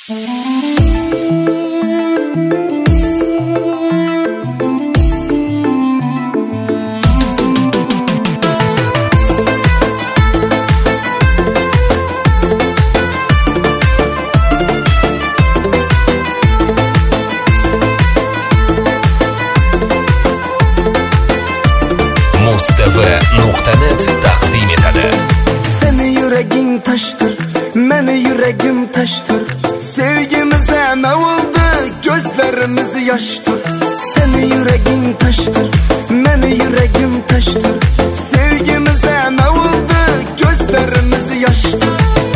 Muz.tv.net taqdim etadi. Seni yüreğin taştır, meni yüreğim taştır. Sevgimize ne oldu, gözlerimiz yaştır. Seni yüreğin taştır, meni yüreğim taştır. Sevgimize ne oldu, gözlerimiz yaştır.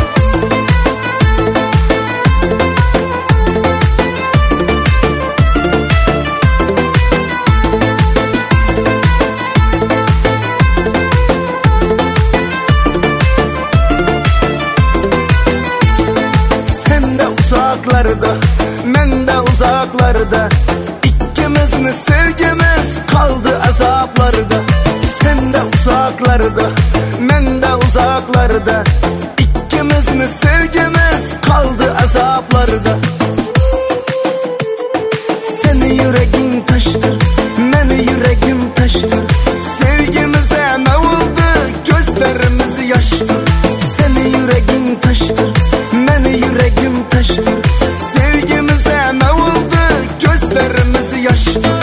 Men de uzaklarda, İkimizin sevgimiz kaldı azaplarda. Sen de uzaklarda, men de uzaklarda, İkimizin sevgimiz kaldı azaplarda. Seni yüreğin taştır, meni yüreğim taştır. Sevgimize ne oldu, gözlerimiz yaştır. Seni yüreğin taştır, meni yüreğim taştır. Sevgimize ne oldu, gözlerimiz yaştır.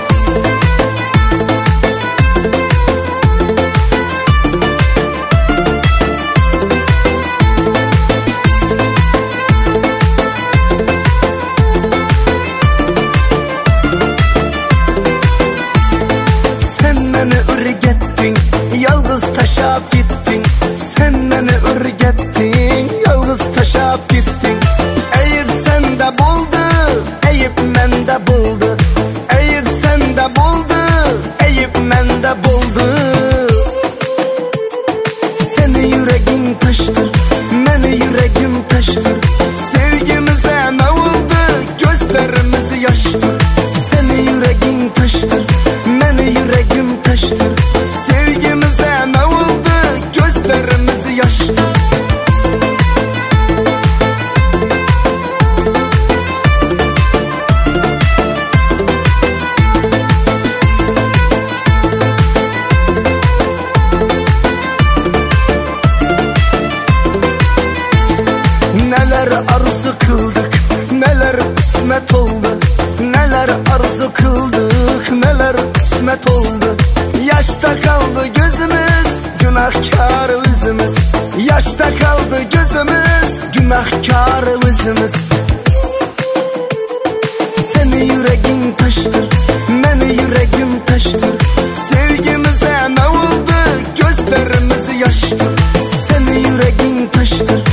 Sen beni ürgettin, yalnız taşap gittin. Sen beni ürgettin, yalnız taşap gittin. Eyüp sende buldu, Eyüp mende buldu. Eyüp sende buldu, Eyüp mende buldu. Seni yüreğin taştır, meni yüreğim taştır. Sevgimize ne oldu, gözlerimiz yaştır. Seni yüreğin taştır, meni yüreğim taştır. Sevgimize ne oldu, gözlerimiz yaştır. Neler arzu kıldık, neler kısmet oldu. Neler arzu kıldık, neler kısmet oldu. Yaşta kaldı gözümüz, günahkar yüzümüz. Yaşta kaldı gözümüz, günahkar yüzümüz. Seni yüreğin taştır, meni yüreğim taştır. Sevgimize ne oldu, gözlerimiz yaştır. Seni yüreğin taştır,